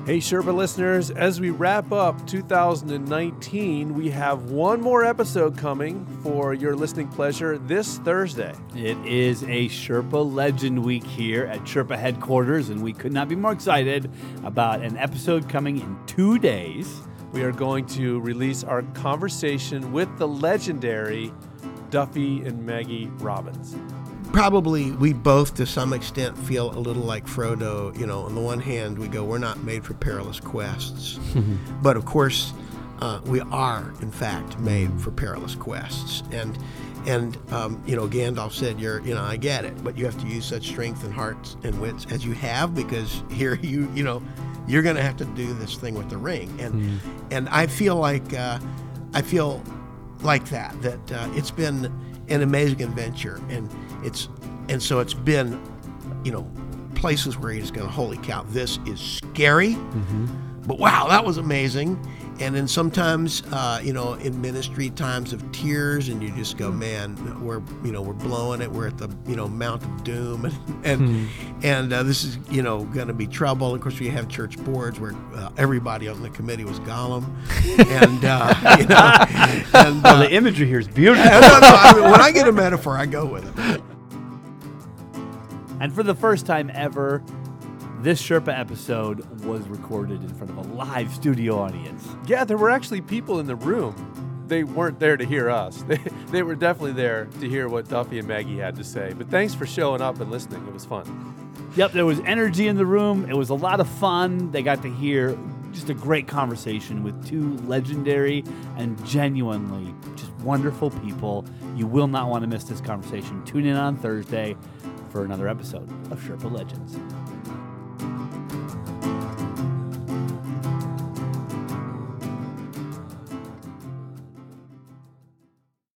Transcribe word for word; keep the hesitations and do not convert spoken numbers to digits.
Hey, Sherpa listeners, as we wrap up two thousand nineteen, we have one more episode coming for your listening pleasure this Thursday. It is a Sherpa Legend Week here at Sherpa headquarters, and we could not be more excited about an episode coming in two days. We are going to release our conversation with the legendary Duffy and Maggie Robbins. Probably we both, to some extent, feel a little like Frodo. You know, on the one hand, we go, we're not made for perilous quests. But, of course, uh, we are, in fact, made for perilous quests. And, and um, you know, Gandalf said, "You're, you know, I get it, but you have to use such strength and hearts and wits as you have, because here you, you know, you're going to have to do this thing with the ring." And, mm. and I feel like, uh, I feel like that, that uh, it's been an amazing adventure. And It's and so it's been, you know, places where he's going, holy cow, this is scary, mm-hmm. but wow, that was amazing. And then sometimes, uh, you know, in ministry, times of tears, and you just go, man, we're, you know, we're blowing it. We're at the, you know, Mount of Doom, and and, mm-hmm. and uh, this is, you know, going to be trouble. Of course, we have church boards where uh, everybody on the committee was Gollum, and uh, you know, and, uh, oh, the imagery here is beautiful. no, no, I mean, when I get a metaphor, I go with it. And for the first time ever, this Sherpa episode was recorded in front of a live studio audience. Yeah, there were actually people in the room. They weren't there to hear us. They, they were definitely there to hear what Duffy and Maggie had to say. But thanks for showing up and listening. It was fun. Yep, there was energy in the room. It was a lot of fun. They got to hear just a great conversation with two legendary and genuinely just wonderful people. You will not want to miss this conversation. Tune in on Thursday for another episode of Sherpa Legends.